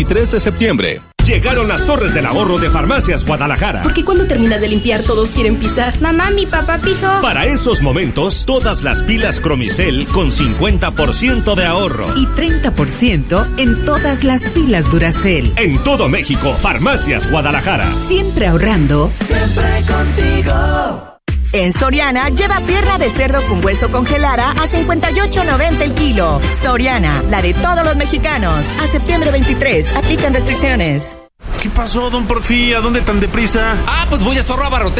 y 3 de septiembre. Llegaron las Torres del Ahorro de Farmacias Guadalajara. Porque cuando terminas de limpiar todos quieren pisar. Mamá, mi papá pisó. Para esos momentos, todas las pilas Cromicel con 50% de ahorro. Y 30% en todas las pilas Duracell. En todo México, Farmacias Guadalajara. Siempre ahorrando. Siempre contigo. En Soriana, lleva pierna de cerdo con hueso congelada a $58.90 el kilo. Soriana, la de todos los mexicanos. A septiembre 23, aplican restricciones. ¿Qué pasó, don Porfi? ¿A dónde tan deprisa? Pues voy a Zorro Abarrotes